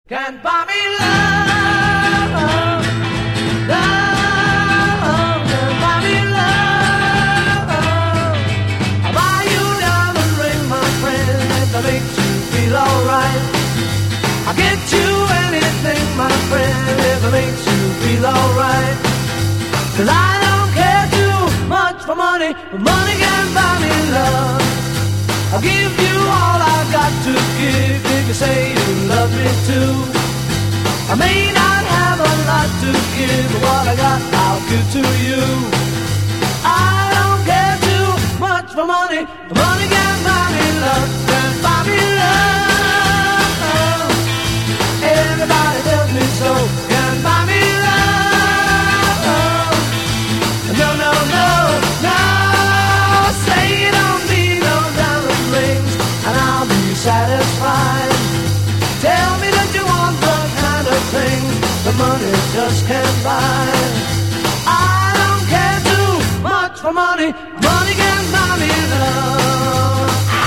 Can't buy me love, love, can't buy me love. I'll buy you a diamond ring, my friend, if that makes you feel alright. I'll get you anything, my friend, if it makes you feel alright. 'Cause I don't care too much for money, but money can't buy me love. I'll give you all I've got to give if you say you love me too. I may not have a lot to give, but what I got I'll give to you. I don't care too much for money, but money can't buy me love, can't buy me love. Everybody tells me so, can't buy me love. No, no, no, no, say you don't need no diamond rings, and I'll be satisfied. Tell me that you want the kind of things the money just can't buy. I don't care too much for money, money can't buy me love.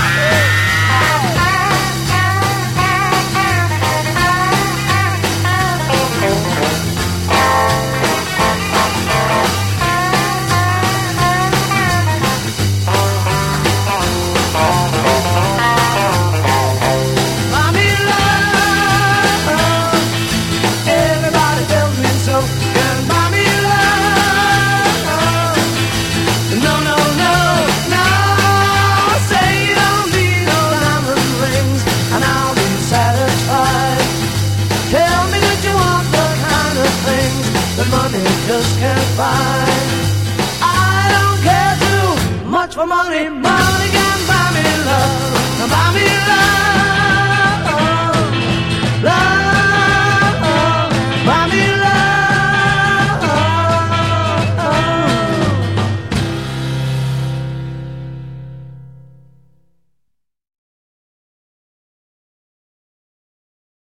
Money just can't buy. I don't care too much for money, money can buy me love, buy me love.